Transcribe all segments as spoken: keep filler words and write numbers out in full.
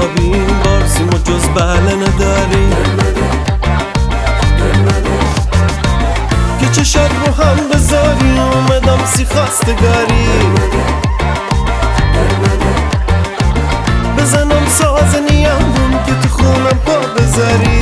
جوابی این بار سیم و جز بله نداری که چشات رو هم بذاری اومدم سی خواستگاری بزنم ساز نیمون که تو خونم پا بذاری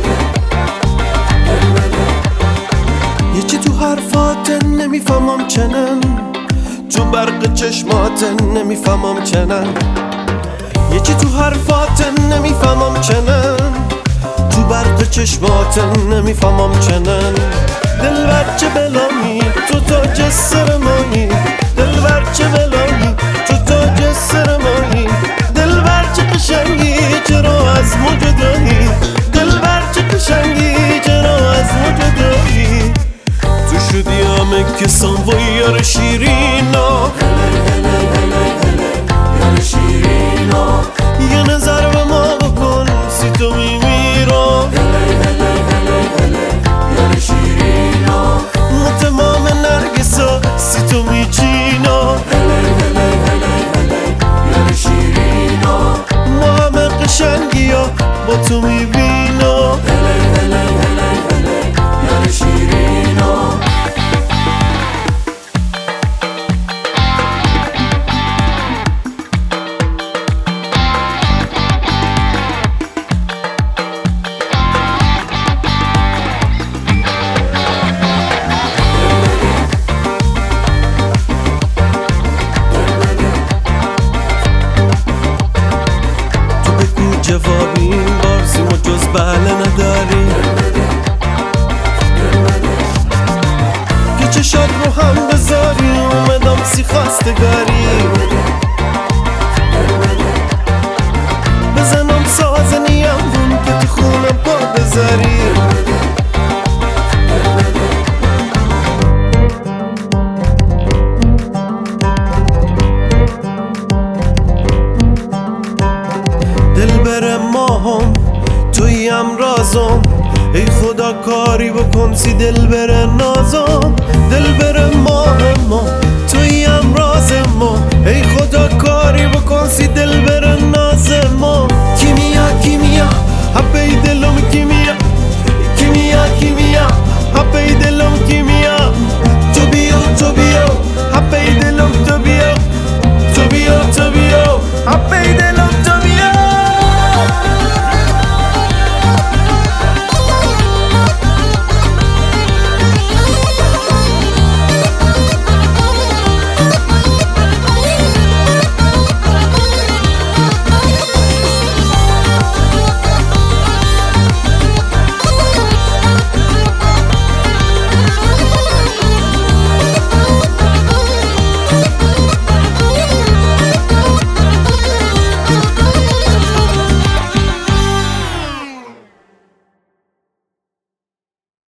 یه چی تو حرفات نمیفهمم چنن تو برق چشمات نمیفهمم چنن یه چی تو حرفات نمیفهمم چنن تو برق چشمات نمیفهمم چنن دلبر چه بلایی تو تاج سر مایی دلبر چه بلایی تو تاج سر مایی دلبر چه قشنگی چرا از ما جدایی دلبر چه قشنگی چرا از ما جدایی تو شدی همه کسان و یار شیرینا یار شیرینا یه نظر به ما بکن سی تو میمیرم یار شیرینا ما تمام نرگسا سی تو میچینا یار شیرینا ما همه قشنگی ها با تو میبینا یار شیرینا جوابی این بار سیم و جز بله نداری که چشات رو هم بذاری اومدم سی خواستگاری بزنم ساز نیمون که تو خونم پا بذاری دلبر ماهم تویم رازم ای خدا کاری بکن سی دلبر نازم دلبر ماهم تویم رازم ای خدا کاری بکن سی دلبر